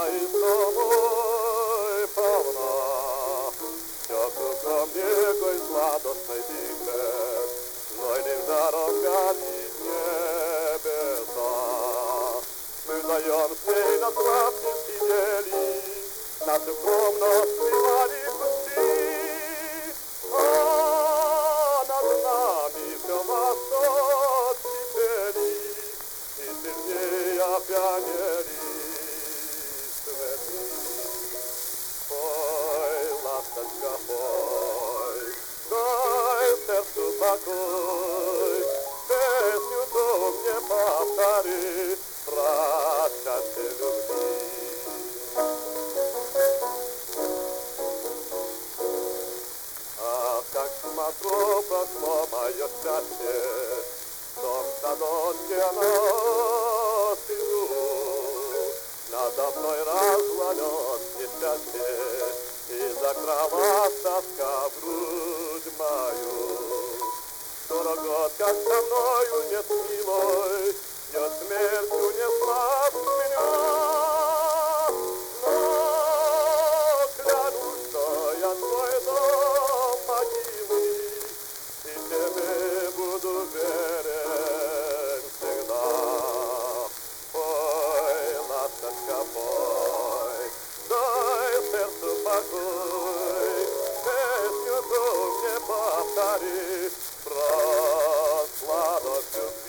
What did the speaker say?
и с тобой полна. Все кругом некой сладостной тихе, но лишь даром горит небеса. Мы вдвоем с ней на сладких сидели, нашу комнату сливали кусти, а над нами все восток кипели, и сильнее опьянели цветы. Пой, ласточка, пой, дай сердцу покой, песню ту мне повтори про счастье любви. Ах, как смотрю, прошло мое счастье, в том садочке на сижу, надо мной развалилось несчастье, и закралась тоска в грудь мою. 40 год, как со мною нет милой, я смертью несла меня, но клянусь, что я твой дом могилы, и тебе буду верен всегда. Пой, ласточка, пой, дай сердцу покой, песню ту мне повтори про сладость любви.